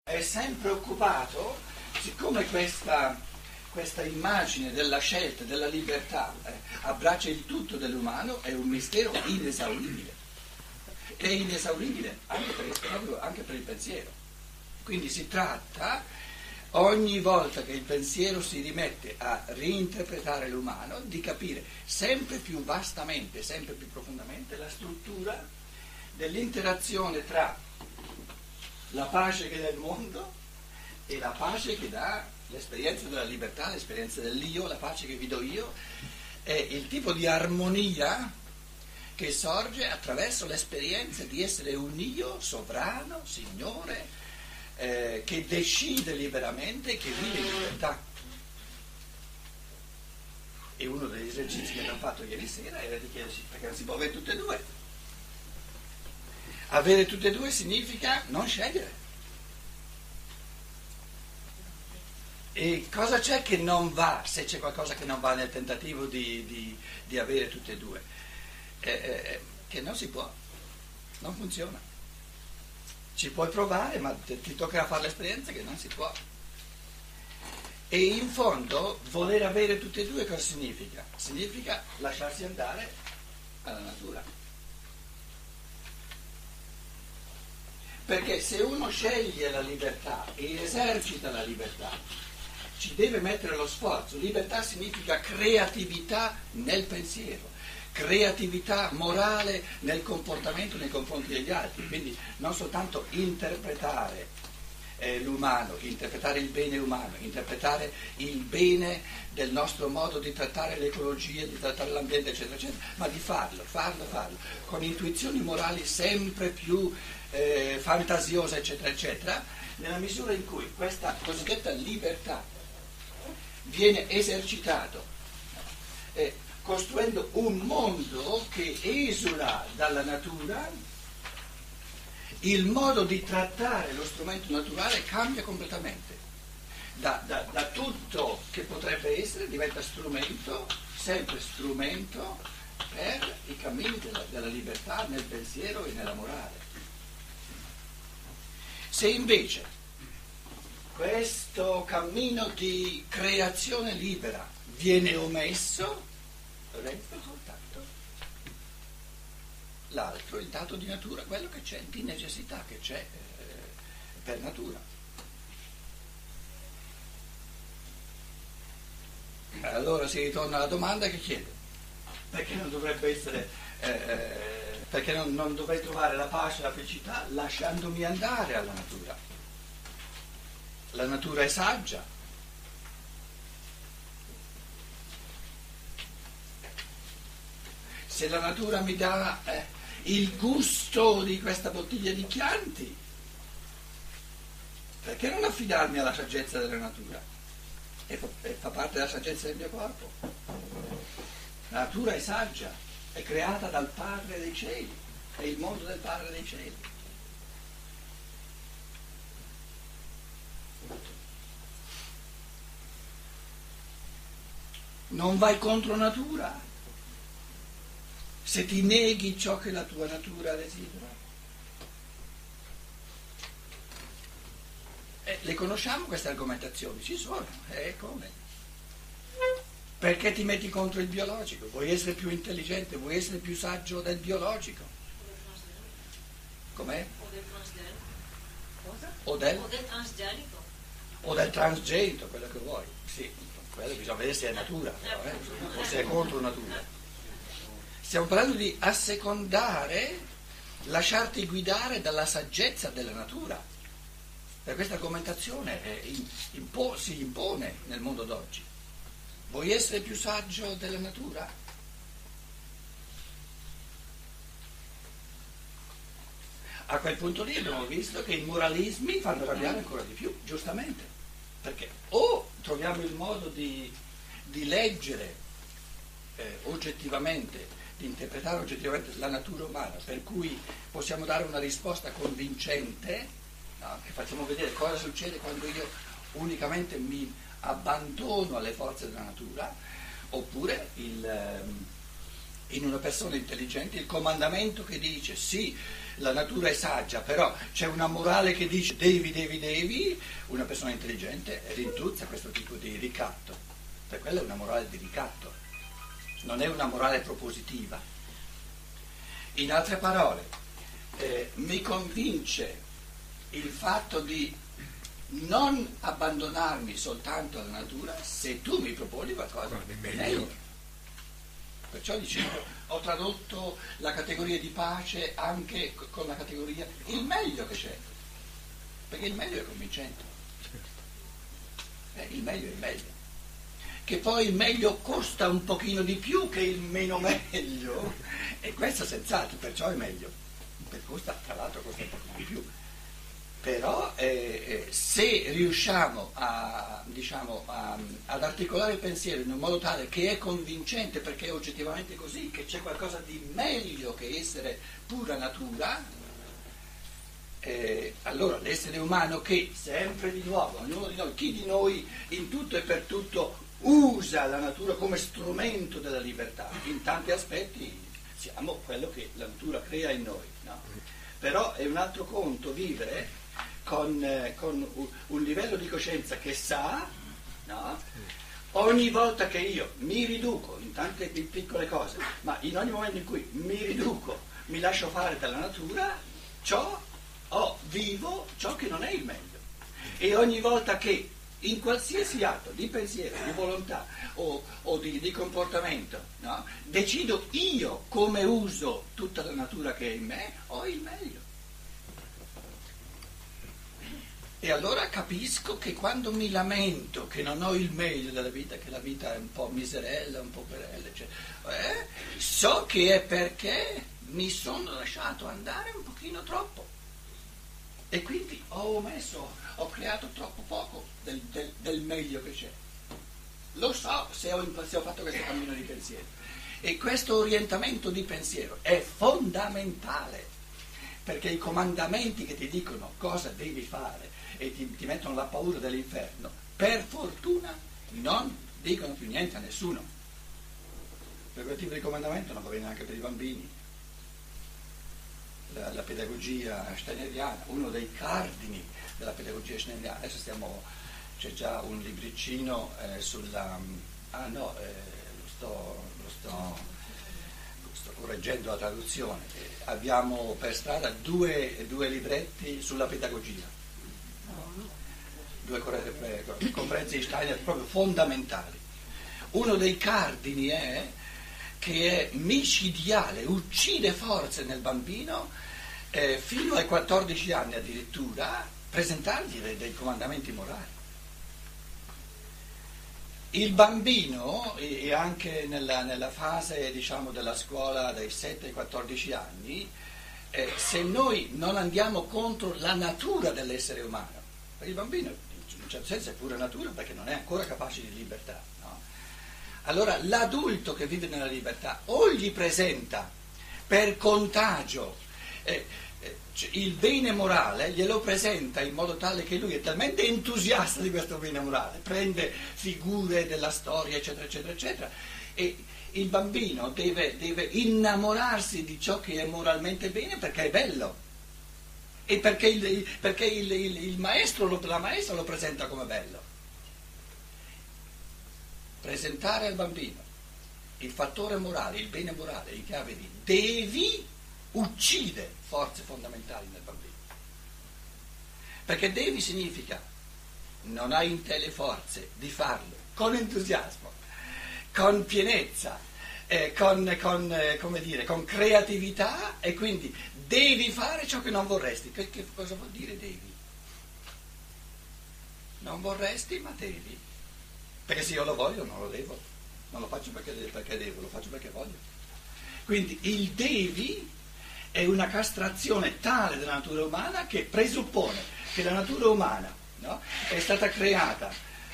è sempre occupato, siccome questa immagine della scelta, della libertà, abbraccia il tutto dell'umano, è un mistero inesauribile, che è inesauribile anche per il pensiero. Quindi si tratta, ogni volta che il pensiero si rimette a reinterpretare l'umano, di capire sempre più vastamente, sempre più profondamente la struttura dell'interazione tra la pace che dà il mondo e la pace che dà l'esperienza della libertà, l'esperienza dell'io, la pace che vi do io, è il tipo di armonia che sorge attraverso l'esperienza di essere un io sovrano, signore, che decide liberamente e che vive in libertà. E uno degli esercizi che abbiamo fatto ieri sera era di chiedersi perché non si può avere tutte e due. Avere tutte e due significa non scegliere. E cosa c'è che non va, se c'è qualcosa che non va nel tentativo di avere tutte e due? Che non si può, non funziona. Ci puoi provare, ma ti toccherà fare l'esperienza che non si può. E in fondo voler avere tutte e due cosa significa? Significa lasciarsi andare alla natura. Perché se uno sceglie la libertà e esercita la libertà, ci deve mettere lo sforzo. Libertà significa creatività nel pensiero, creatività morale nel comportamento nei confronti degli altri, quindi non soltanto interpretare l'umano, interpretare il bene umano, interpretare il bene del nostro modo di trattare l'ecologia, di trattare l'ambiente, eccetera, eccetera, ma di farlo, con intuizioni morali sempre più fantasiose, eccetera, eccetera, nella misura in cui questa cosiddetta libertà viene esercitato, costruendo un mondo che esula dalla natura, il modo di trattare lo strumento naturale cambia completamente. Da tutto che potrebbe essere diventa strumento, sempre strumento, per i cammini della libertà nel pensiero e nella morale. Se invece questo cammino di creazione libera viene omesso, resta soltanto l'altro, il dato di natura, quello che c'è di necessità, che c'è per natura. Allora si ritorna alla domanda che chiede: perché non dovrebbe essere, perché non dovrei trovare la pace e la felicità lasciandomi andare alla natura? La natura è saggia. Se la natura mi dà il gusto di questa bottiglia di Chianti, perché non affidarmi alla saggezza della natura? E fa parte della saggezza del mio corpo. La natura è saggia, è creata dal Padre dei cieli, è il mondo del Padre dei cieli. Non vai contro natura se ti neghi ciò che la tua natura desidera. Le conosciamo queste argomentazioni? Ci sono, come? Perché ti metti contro il biologico? Vuoi essere più intelligente, vuoi essere più saggio del biologico? Com'è? O del transgenico. O del transgenico, quello che vuoi. Sì, quello bisogna vedere se è natura, però, o se è contro natura. Stiamo parlando di assecondare, lasciarti guidare dalla saggezza della natura. Per questa argomentazione si impone nel mondo d'oggi. Vuoi essere più saggio della natura? A quel punto lì abbiamo visto che i moralismi fanno arrabbiare ancora di più, giustamente, perché o troviamo il modo di leggere oggettivamente, di interpretare oggettivamente la natura umana, per cui possiamo dare una risposta convincente, no? Che facciamo vedere cosa succede quando io unicamente mi abbandono alle forze della natura, oppure In una persona intelligente il comandamento che dice sì, la natura è saggia, però c'è una morale che dice devi, una persona intelligente rintuzza questo tipo di ricatto, per quella è una morale di ricatto, non è una morale propositiva. In altre parole, mi convince il fatto di non abbandonarmi soltanto alla natura se tu mi proponi qualcosa di meglio. Perciò dicevo, ho tradotto la categoria di pace anche con la categoria il meglio che c'è, perché il meglio è convincente, il meglio è il meglio, che poi il meglio costa un pochino di più che il meno meglio, e questo senz'altro, perciò è meglio, perché tra l'altro costa un pochino di più. Però se riusciamo ad articolare il pensiero in un modo tale che è convincente, perché è oggettivamente così, che c'è qualcosa di meglio che essere pura natura, allora l'essere umano che sempre di nuovo, ognuno di noi, chi di noi in tutto e per tutto usa la natura come strumento della libertà, in tanti aspetti siamo quello che la natura crea in noi, no? Però è un altro conto vivere con un livello di coscienza che sa, no? Ogni volta che io mi riduco in tante piccole cose, ma in ogni momento in cui mi riduco, mi lascio fare dalla natura, vivo ciò che non è il meglio. E ogni volta che in qualsiasi atto di pensiero, di volontà o di comportamento, no? Decido io come uso tutta la natura che è in me, ho il meglio. E allora capisco che quando mi lamento che non ho il meglio della vita, che la vita è un po' miserella, un po' querella, eccetera, so che è perché mi sono lasciato andare un pochino troppo. E quindi ho creato troppo poco del meglio che c'è. Lo so se ho fatto questo cammino di pensiero. E questo orientamento di pensiero è fondamentale, perché i comandamenti che ti dicono cosa devi fare e ti mettono la paura dell'inferno, per fortuna non dicono più niente a nessuno. Per quel tipo di comandamento non va bene anche per i bambini. La pedagogia steineriana, uno dei cardini della pedagogia steineriana, adesso c'è già un libricino lo sto correggendo la traduzione, abbiamo per strada due libretti sulla pedagogia, due comprehensi Steiner proprio fondamentali. Uno dei cardini è che è micidiale, uccide forze nel bambino, fino ai 14 anni addirittura, presentargli dei comandamenti morali. Il bambino, e anche nella fase della scuola dai 7 ai 14 anni, se noi non andiamo contro la natura dell'essere umano, perché il bambino in un certo senso è pura natura perché non è ancora capace di libertà, no? Allora l'adulto che vive nella libertà o gli presenta per contagio il bene morale, glielo presenta in modo tale che lui è talmente entusiasta di questo bene morale, prende figure della storia, eccetera, eccetera, eccetera, e il bambino deve innamorarsi di ciò che è moralmente bene perché è bello, e perché il maestro, la maestra lo presenta come bello. Presentare al bambino il fattore morale, il bene morale in chiave di devi, uccide forze fondamentali nel bambino, perché devi significa non hai in te le forze di farlo con entusiasmo, con pienezza, con creatività, e quindi devi fare ciò che non vorresti. Perché cosa vuol dire devi? Non vorresti ma devi, perché se io lo voglio non lo devo, non lo faccio perché devo, lo faccio perché voglio. Quindi il devi è una castrazione tale della natura umana che presuppone che la natura umana, no, è stata creata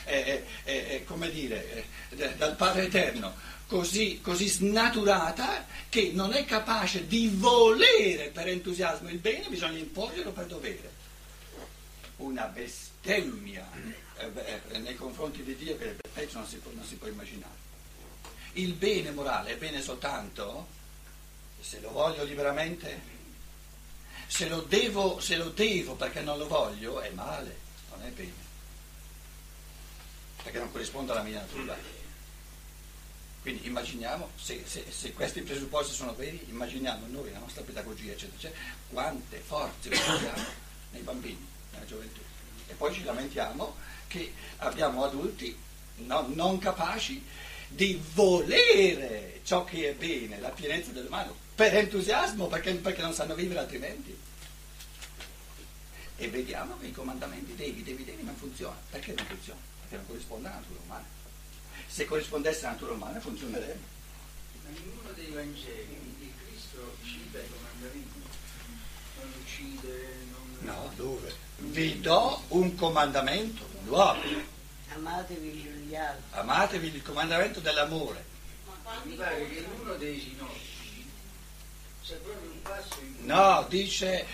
dal Padre Eterno così snaturata che non è capace di volere per entusiasmo il bene, bisogna imporglielo per dovere. Una bestemmia nei confronti di Dio che peggio non si può immaginare. il bene morale è bene soltanto se lo voglio liberamente, se lo devo perché non lo voglio, è male, non è bene, perché non corrisponde alla mia natura. Quindi immaginiamo, se questi presupposti sono veri, immaginiamo noi, la nostra pedagogia, eccetera, eccetera, quante forze usiamo nei bambini, nella gioventù. E poi ci lamentiamo che abbiamo adulti non capaci di volere ciò che è bene, la pienezza dell'umano, per entusiasmo, perché non sanno vivere altrimenti. E vediamo che i comandamenti devi, non funzionano. Perché non funziona? Perché non corrisponde alla natura umana. Se corrispondesse alla natura umana funzionerebbe. Ma in uno dei Vangeli il Cristo cita i comandamenti, non uccide, non... No, dove? Vi do un comandamento nuovo. Amatevi gli altri. Amatevi, il comandamento dell'amore. Mi pare che in uno dei sinottici c'è proprio un passo in cui... No, dice,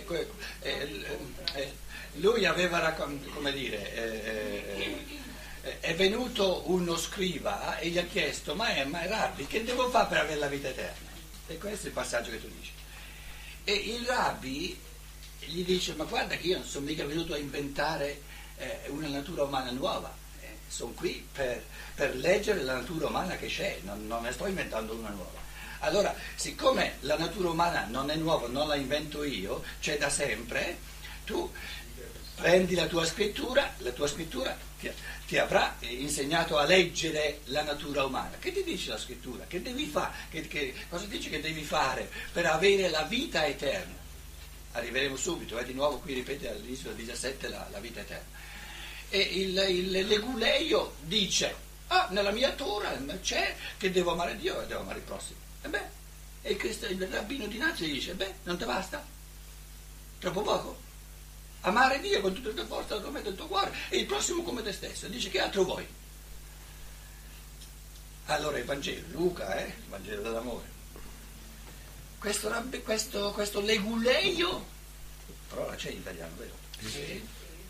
lui aveva, come dire, è venuto uno scriva e gli ha chiesto, ma Rabbi, che devo fare per avere la vita eterna? E questo è il passaggio che tu dici. E il Rabbi gli dice, ma guarda che io non sono mica venuto a inventare una natura umana nuova, sono qui per leggere la natura umana che c'è, non ne sto inventando una nuova. Allora, siccome la natura umana non è nuova, non la invento io, c'è da sempre, tu prendi la tua scrittura ti avrà insegnato a leggere la natura umana. Che ti dice la scrittura? Che devi fare? Cosa dice che devi fare per avere la vita eterna? Arriveremo subito, di nuovo qui ripete all'inizio del 17 la vita eterna. E l'Eguleio dice, nella mia Torah c'è che devo amare Dio e devo amare il prossimo. E il rabbino di Nazareth dice, non ti basta? Troppo poco? Amare Dio con tutte le tue forze, la tua mente e il tuo cuore e il prossimo come te stesso. Dice, che altro vuoi? Allora il Vangelo, Luca, il Vangelo dell'amore. Questo leguleio, parola c'è in italiano, vero? Sì.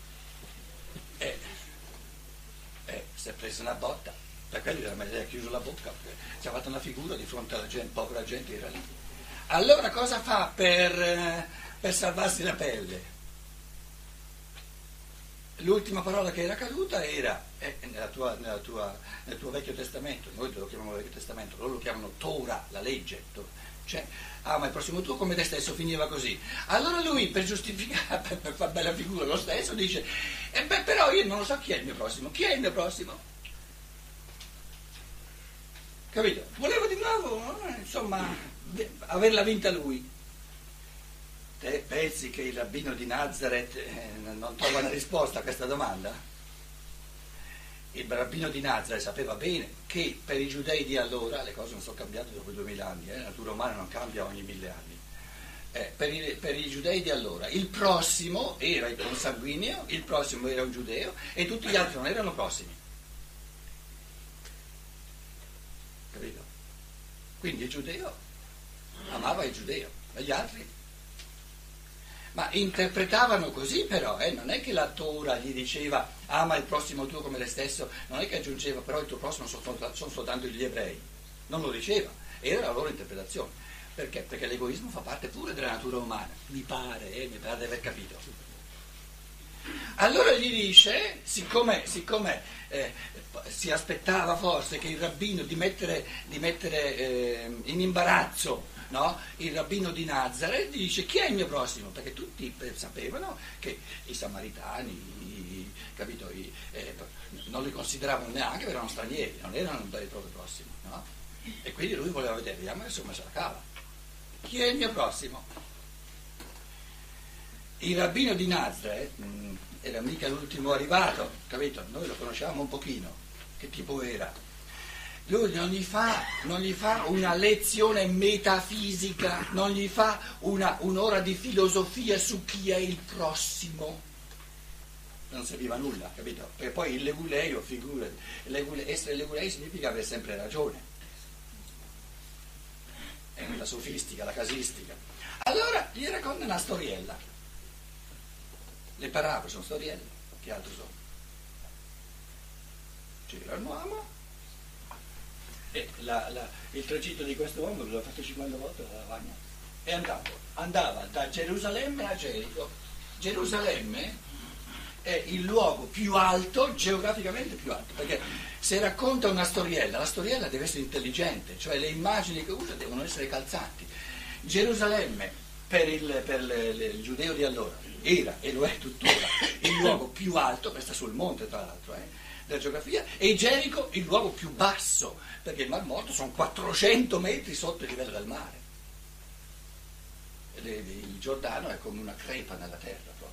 Si è preso una botta, per quello gli ha chiuso la bocca, si è fatto una figura di fronte alla gente, povera gente che era lì. Allora cosa fa per salvarsi la pelle? L'ultima parola che era caduta era nel tuo Vecchio Testamento, noi lo chiamiamo Vecchio Testamento, loro lo chiamano Torah, la legge, cioè, ma il prossimo tuo come te stesso, finiva così. Allora lui, per giustificare, per far bella figura lo stesso, dice, però io non lo so chi è il mio prossimo, chi è il mio prossimo? Capito? Volevo di nuovo, insomma, averla vinta lui. Te pensi che il rabbino di Nazareth non trova una risposta a questa domanda? Il rabbino di Nazareth sapeva bene che per i giudei di allora, le cose non sono cambiate dopo 2000 anni, la natura umana non cambia ogni 1000 anni. Per i giudei di allora il prossimo era il consanguineo, il prossimo era un giudeo e tutti gli altri non erano prossimi. Capito? Quindi il giudeo amava il giudeo, e gli altri? Ma interpretavano così però, non è che la Torah gli diceva ama il prossimo tuo come te stesso, non è che aggiungeva però il tuo prossimo sono soltanto gli ebrei, non lo diceva, era la loro interpretazione. Perché? Perché l'egoismo fa parte pure della natura umana, mi pare di aver capito. Allora gli dice, siccome si aspettava forse che il rabbino di mettere in imbarazzo, no? Il rabbino di Nazareth dice chi è il mio prossimo? Perché tutti sapevano che i samaritani, capito, non li consideravano neanche, erano stranieri, non erano il proprio prossimo, no? E quindi lui voleva vedere, vediamo insomma se la cava. Chi è il mio prossimo? Il rabbino di Nazareth era mica l'ultimo arrivato, capito? Noi lo conosciamo un pochino, che tipo era. Lui non gli fa una lezione metafisica, non gli fa un'ora di filosofia su chi è il prossimo. Non serviva a nulla, capito? Perché poi il leguleio, figurati, essere leguleio significa avere sempre ragione. È la sofistica, la casistica. Allora gli racconta una storiella. Le parabole sono storielle, che altro sono? C'era un uomo E il tragitto di questo uomo l'ho fatto 50 volte alla lavagna. E andava da Gerusalemme a Gerico. Gerusalemme è il luogo più alto, geograficamente più alto, perché se racconta una storiella, la storiella deve essere intelligente, cioè le immagini che usa devono essere calzanti. Gerusalemme per il giudeo di allora era e lo è tuttora il luogo più alto, che sta sul monte tra l'altro, della geografia, e Gerico il luogo più basso, perché il Mar Morto sono 400 metri sotto il livello del mare. Il Giordano è come una crepa nella terra proprio.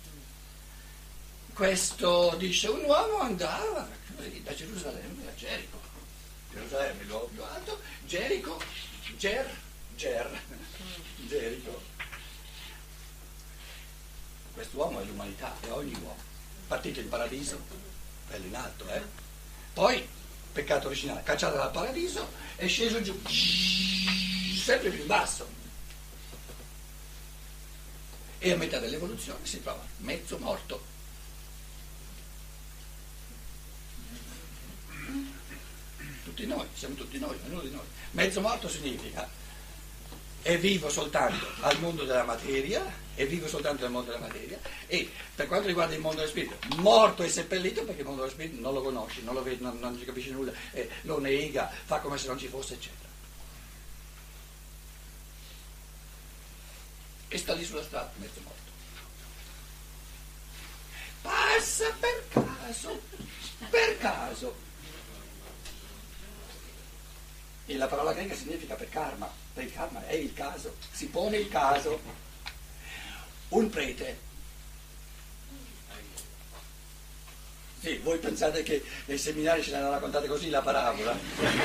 Questo, dice, un uomo andava da Gerusalemme a Gerico. Gerusalemme è il luogo più alto, Gerico, Gerico. Quest'uomo è l'umanità, è ogni uomo. Partito in paradiso, bello in alto, Poi, peccato originale, cacciato dal paradiso, è sceso giù, sempre più in basso. E a metà dell'evoluzione si trova mezzo morto. Tutti noi, siamo tutti noi, ognuno di noi. Mezzo morto significa è vivo soltanto al mondo della materia, è vivo soltanto nel mondo della materia, e per quanto riguarda il mondo dello spirito, morto e seppellito perché il mondo dello spirito non lo conosci, non lo vedi, non ci capisci nulla, lo nega, fa come se non ci fosse, eccetera. E sta lì sulla strada, mezzo morto. Passa per caso. E la parola greca significa per karma è il caso, si pone il caso. Un prete. Sì, voi pensate che nei seminari ce l'hanno raccontate così la parabola?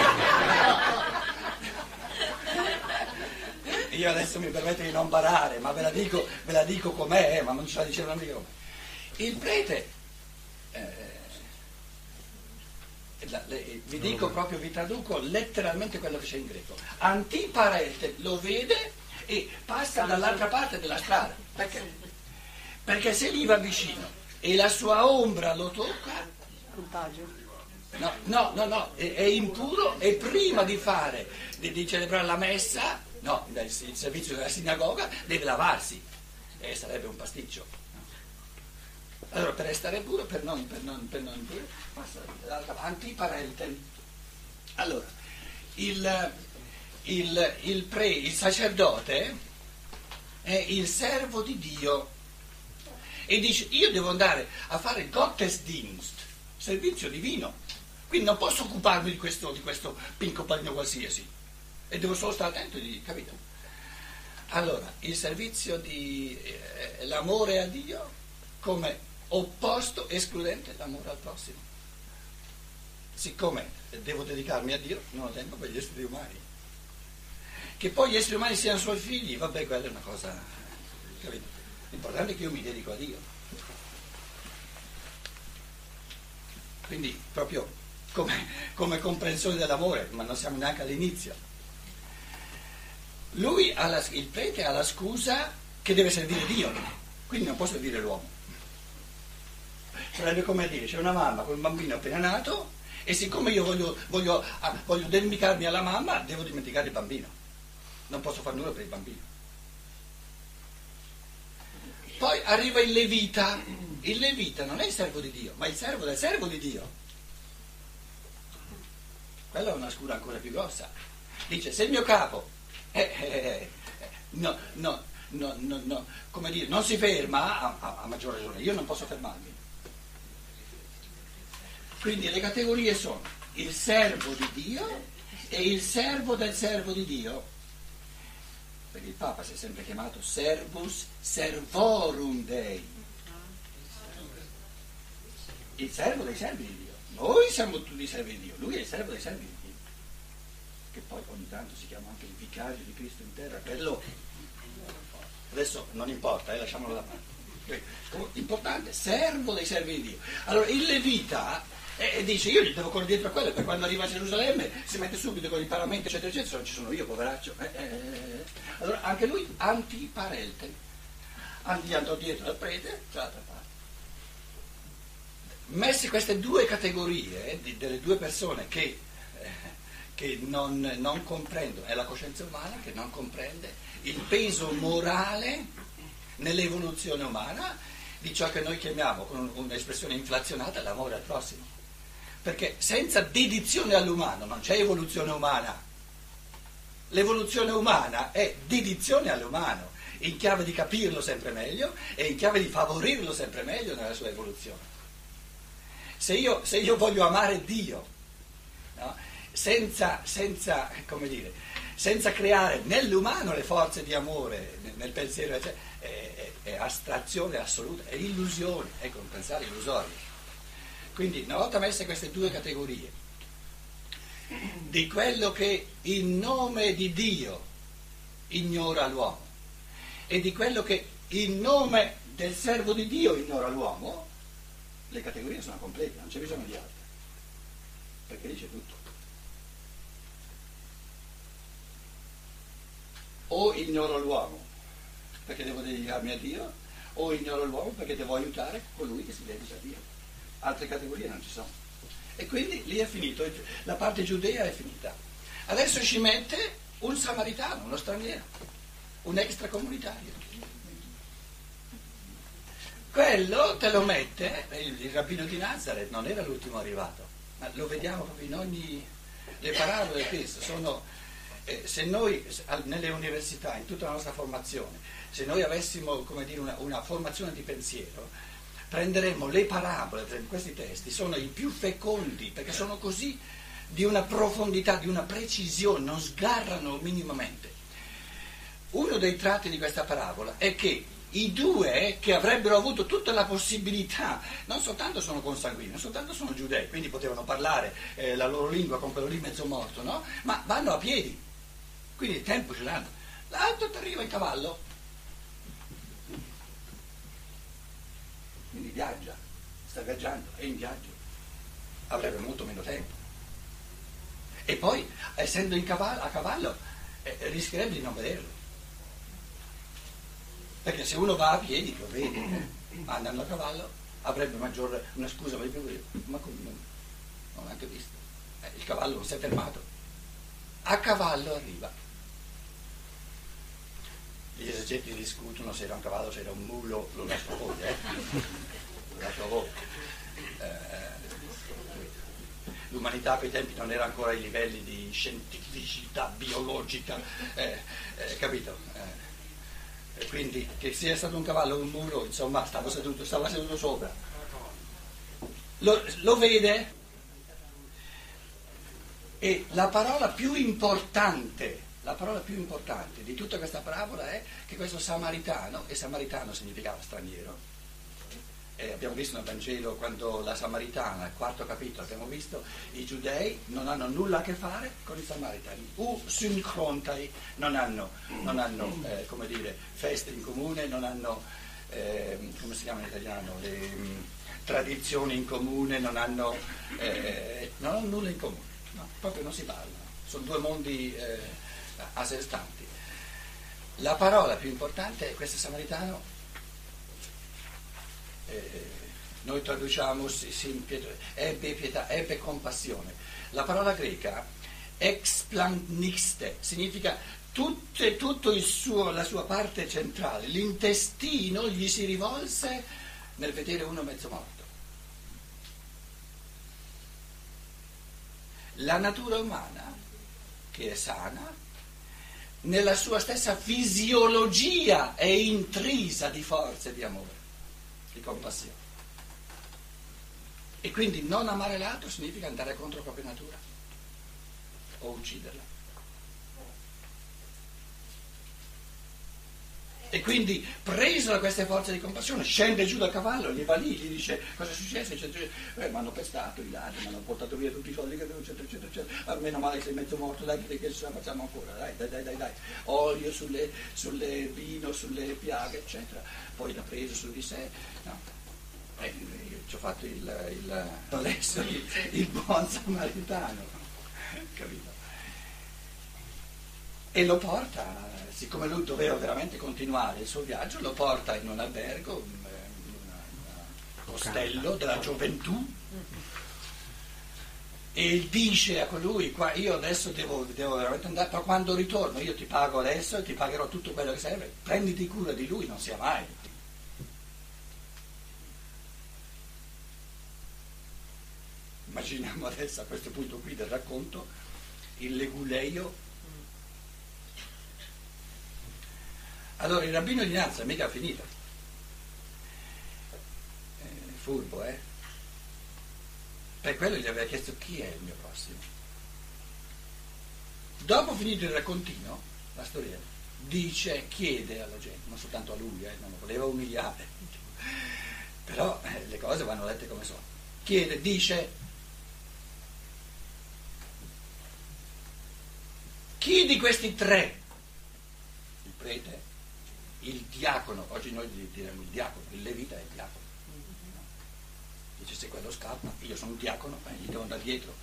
Io adesso mi permetto di non barare, ma ve la dico com'è, ma non ce la dicevano mica com'è. Il prete, vi dico proprio, vi traduco letteralmente quello che c'è in greco. Antiparete lo vede e passa dall'altra parte della strada. Perché? Perché se gli va vicino e la sua ombra lo tocca, no, è impuro, e prima di celebrare la messa, il servizio della sinagoga, deve lavarsi, e sarebbe un pasticcio. Allora, per restare puro, per non passa antiparente. Allora, il sacerdote è il servo di Dio e dice: io devo andare a fare Gottesdienst, servizio divino, quindi non posso occuparmi di questo pinco palino qualsiasi, e devo solo stare attento, capito? Allora, il servizio di l'amore a Dio come opposto, escludente, l'amore al prossimo. Siccome devo dedicarmi a Dio, non ho tempo per gli esseri umani. Che poi gli esseri umani siano suoi figli, vabbè, quella è una cosa, capito? L'importante è che io mi dedico a Dio. Quindi proprio come comprensione dell'amore, ma non siamo neanche all'inizio. Il prete ha la scusa che deve servire Dio, quindi non può servire l'uomo. Sarebbe come dire, c'è una mamma con un bambino appena nato e siccome io voglio dedicarmi alla mamma, devo dimenticare il bambino. Non posso fare nulla per il bambino. Poi arriva il Levita. Il Levita non è il servo di Dio, ma il servo del servo di Dio. Quella è una scura ancora più grossa. Dice, se il mio capo come dire, non si ferma, a maggior ragione, io non posso fermarmi. Quindi le categorie sono il servo di Dio e il servo del servo di Dio. Perché il Papa si è sempre chiamato Servus Servorum Dei. Il servo dei servi di Dio. Noi siamo tutti i servi di Dio, lui è il servo dei servi di Dio. Che poi ogni tanto si chiama anche il vicario di Cristo in terra, quello adesso non importa, lasciamolo da parte. Importante, servo dei servi di Dio. Allora il Levita dice, io gli devo correre dietro a quello, per quando arriva a Gerusalemme si mette subito con il paramento, eccetera, eccetera, se non ci sono io, poveraccio. Allora anche lui antiparente, gli andò dietro al prete, dall'altra parte. Messe queste due categorie delle due persone che che non comprendono, è la coscienza umana che non comprende il peso morale nell'evoluzione umana di ciò che noi chiamiamo, con un'espressione inflazionata, l'amore al prossimo. Perché senza dedizione all'umano non c'è evoluzione umana. L'evoluzione umana è dedizione all'umano, in chiave di capirlo sempre meglio e in chiave di favorirlo sempre meglio nella sua evoluzione. Se io voglio amare Dio, no? senza creare nell'umano le forze di amore, nel pensiero, è astrazione assoluta, è illusione, ecco, un pensare illusorio. Quindi, una volta messe queste due categorie, di quello che in nome di Dio ignora l'uomo e di quello che in nome del servo di Dio ignora l'uomo, le categorie sono complete, non c'è bisogno di altre, perché dice tutto. O ignoro l'uomo perché devo dedicarmi a Dio, o ignoro l'uomo perché devo aiutare colui che si dedica a Dio. Altre categorie non ci sono. E quindi lì è finito, la parte giudea è finita. Adesso ci mette un samaritano, uno straniero, un extracomunitario. Quello te lo mette, il rabbino di Nazareth non era l'ultimo arrivato, ma lo vediamo proprio in ogni... Le parabole queste sono, se noi nelle università, in tutta la nostra formazione, se noi avessimo, come dire, una formazione di pensiero, prenderemmo le parabole, questi testi sono i più fecondi, perché sono così di una profondità, di una precisione, non sgarrano minimamente. Uno dei tratti di questa parabola è che i due che avrebbero avuto tutta la possibilità, non soltanto sono consanguinei, non soltanto sono giudei, quindi potevano parlare la loro lingua con quello lì mezzo morto, no? Ma vanno a piedi, quindi il tempo ce l'hanno. L'altro ti arriva in cavallo, quindi viaggia, sta viaggiando, è in viaggio, avrebbe molto meno tempo. E poi, essendo a cavallo, rischierebbe di non vederlo. Perché se uno va a piedi lo vede, andando a cavallo avrebbe una scusa, ma come non l'ho anche visto. Il cavallo non si è fermato. A cavallo arriva. Gli esercenti discutono se era un cavallo, se era un mulo, lo lascio a voi, lo lascio a voi. L'umanità a quei tempi non era ancora ai livelli di scientificità biologica, capito? E quindi che sia stato un cavallo o un mulo, insomma, stava seduto sopra. Lo vede? E la parola più importante di tutta questa parabola è che questo samaritano, e samaritano significava straniero, abbiamo visto nel Vangelo quando la Samaritana, al 4 capitolo, abbiamo visto i giudei non hanno nulla a che fare con i samaritani, synchrontai, non hanno come dire, feste in comune, non hanno, come si chiama in italiano, le tradizioni in comune, non hanno nulla in comune, no? Proprio non si parlano, sono due mondi a sé stanti. La parola più importante è questo samaritano. Noi traduciamo ebbe pietà, ebbe compassione. La parola greca explantnixte significa la sua parte centrale, l'intestino gli si rivolse nel vedere uno mezzo morto. La natura umana, che è sana, nella sua stessa fisiologia è intrisa di forza e di amore, di compassione. E quindi non amare l'altro significa andare contro la propria natura o ucciderla. E quindi, preso da queste forze di compassione, scende giù dal cavallo, gli va lì, gli dice cosa è successo, eccetera, eccetera. Mi hanno pestato i ladri, mi hanno portato via tutti i soldi che avevo, eccetera, eccetera, eccetera. Meno male che sei mezzo morto, dai, che ce la facciamo ancora, dai. Olio sulle vino, sulle piaghe, eccetera. Poi l'ha preso su di sé, no. Io ci ho fatto adesso il buon samaritano, capito? E lo porta, siccome lui doveva veramente continuare il suo viaggio, lo porta in un albergo, un ostello della gioventù, e dice a colui, qua io adesso devo veramente andare, però quando ritorno io ti pago adesso e ti pagherò tutto quello che serve, prenditi cura di lui, non sia mai. Immaginiamo adesso a questo punto qui del racconto il leguleio. Allora il rabbino di Nazareth mica ha finito, furbo, per quello gli aveva chiesto chi è il mio prossimo. Dopo finito il raccontino, la storia chiede alla gente, non soltanto a lui, non lo voleva umiliare, però le cose vanno dette come sono. Dice, chi di questi tre, il prete, il diacono, oggi noi diremmo il diacono, il levita è il diacono, dice se quello scappa, io sono un diacono, gli devo andare dietro.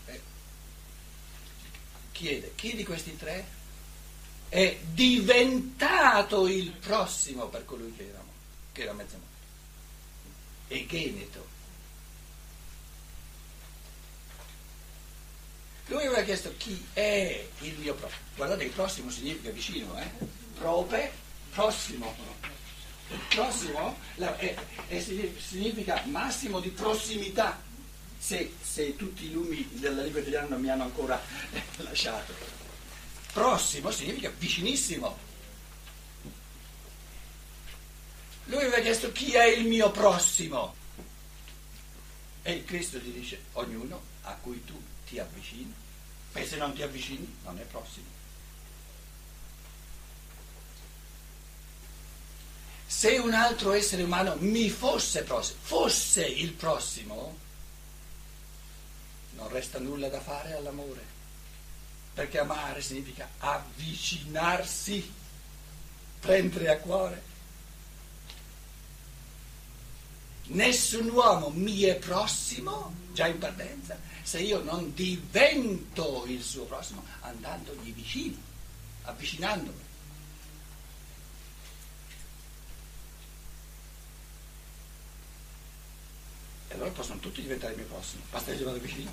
Chiede, chi di questi tre è diventato il prossimo per colui che era mezzo morto? Egeneto. Lui aveva chiesto chi è il mio prossimo. Guardate che prossimo significa vicino, prope, prossimo. Prossimo significa massimo di prossimità, se tutti i lumi della lingua italiana non mi hanno ancora lasciato. Prossimo significa vicinissimo. Lui aveva chiesto chi è il mio prossimo e il Cristo gli dice ognuno a cui tu ti avvicini, e se non ti avvicini non è prossimo. Se un altro essere umano mi fosse il prossimo, non resta nulla da fare all'amore, perché amare significa avvicinarsi, prendere a cuore. Nessun uomo mi è prossimo, già in partenza, se io non divento il suo prossimo andandogli vicino, avvicinandomi. E allora possono tutti diventare il mio prossimo, basta che io vado vicino.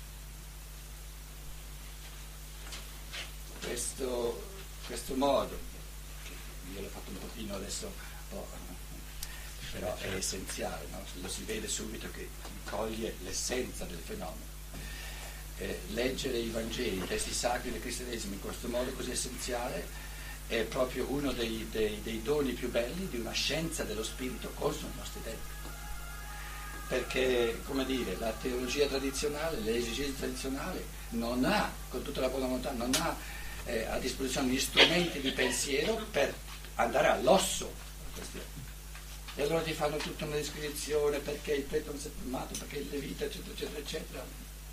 Questo modo, che io l'ho fatto un pochino adesso, però è essenziale, no? Lo si vede subito che coglie l'essenza del fenomeno. Leggere i Vangeli, i testi sacri del cristianesimo in questo modo così essenziale è proprio uno dei doni più belli di una scienza dello spirito corso nei nostri tempi. Perché, come dire, la teologia tradizionale, l'esegesi tradizionale non ha, con tutta la buona volontà, non ha a disposizione gli strumenti di pensiero per andare all'osso della questione. E allora ti fanno tutta una descrizione perché il prete non si è formato, perché il levita, eccetera, eccetera, eccetera.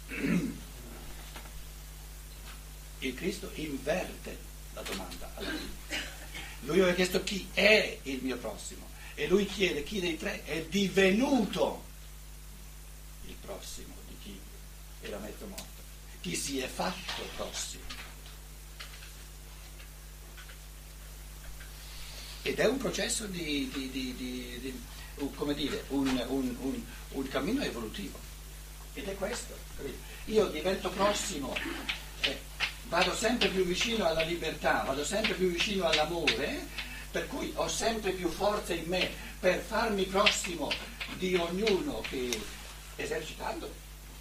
Il Cristo inverte la domanda alla fine. Lui aveva chiesto chi è il mio prossimo e lui chiede chi dei tre è divenuto il prossimo di chi era mezzo morto, chi si è fatto prossimo. Ed è un processo come dire, un cammino evolutivo. Ed è questo, capito? Io divento prossimo, vado sempre più vicino alla libertà, vado sempre più vicino all'amore, per cui ho sempre più forza in me per farmi prossimo di ognuno che esercitando.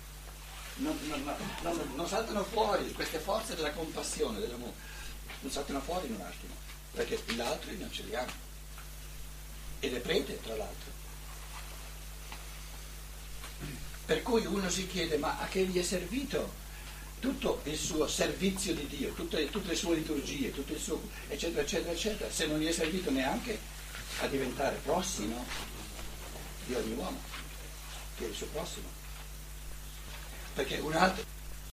Non saltano fuori queste forze della compassione, dell'amore, non saltano fuori in un attimo, perché l'altro non ce li ha. Ed è prete, tra l'altro. Per cui uno si chiede, ma a che gli è servito tutto il suo servizio di Dio, tutte le sue liturgie, tutto il suo eccetera, eccetera, eccetera, se non gli è servito neanche a diventare prossimo di ogni uomo, che è il suo prossimo. Perché un altro